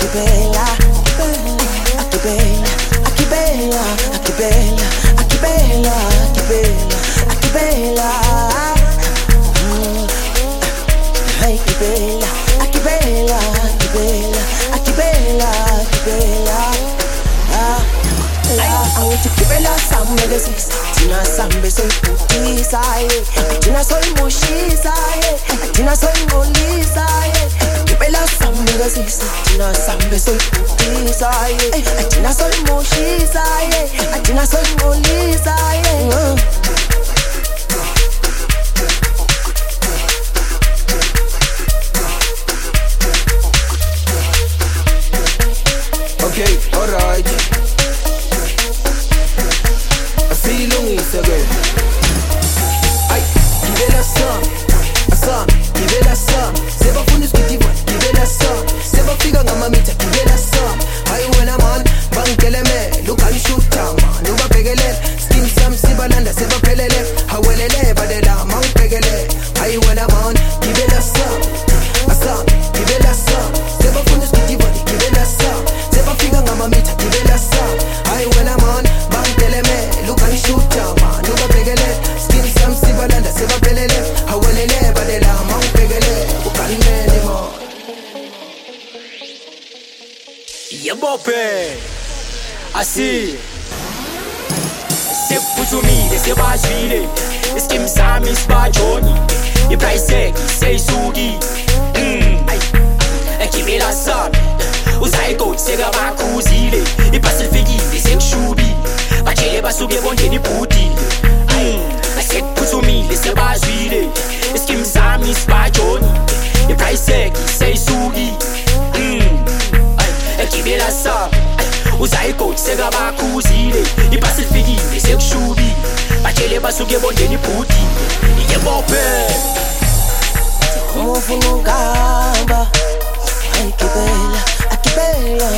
bella, che bella, che bella, che bella, che bella, che bella, che bella. Hey, che bella, che bella, che bella, che bella, che bella. I want to keep it like some magazines. Tina sambe soy putisa, Tina soy moshisa, Tina soy molisa. Keep it like some magazines. Tina sambe soy putisa, Tina soy moshisa, Tina soy molisa. Okay, alright. Again. Ay, give it a song, give it a song. Seba fundus kitivo, give it a song. Seba figa ngama mita, give it a song. Ay, when I'm on, bang keleme, look and shoot tama. Nuba pegele, skin sam sibalanda, seba pelele. Hawelele, badela, mang pegele. Ay, when I'm on, give it a song, give it a song. Seba fundus kitivo, give it a song. Seba figa ngama mita, give it a song. Ay, when I'm on, bang keleme, look and shoot tama. Yebope, assim, se putumile, se bajile, esquem sami, spajoni, e pra isek, se sugi, é que vela sabe, os aigot, se gaba kuzile, e passa el figile, se chubi, bachele basuge bonde ni puti, se putumile, se bajile, esquem sami, spajoni, e pra isek, se sugi, que vela sabe, os aigot, se gaba kuzile, e passa el figile, se chubi, bachele basuge bonde ni puti, e yebope. Move no gamba, ai que bella, que bella.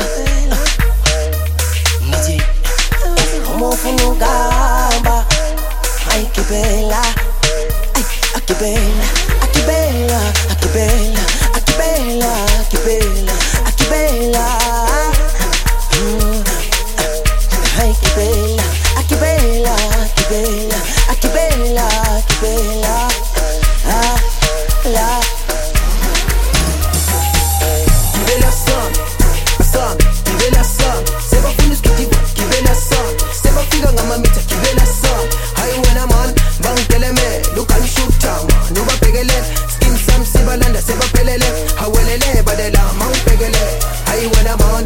Niji, move no gamba, ai que bella, que bella, que bella, que bella, que bella, que bella, que bella. Ai que bella, que bella, que bella, que bella, que bella. La give it a song, give it a song. Seba fundus kitivo, give it a song. Seba figa ngama mita, give it a song. Ay when I'm on, bang keleme, look and shoot tama. Nuba pegele, skin sam sibalanda, seba pelele. Hawelele, badela, mang pegele. Ay when I'm on,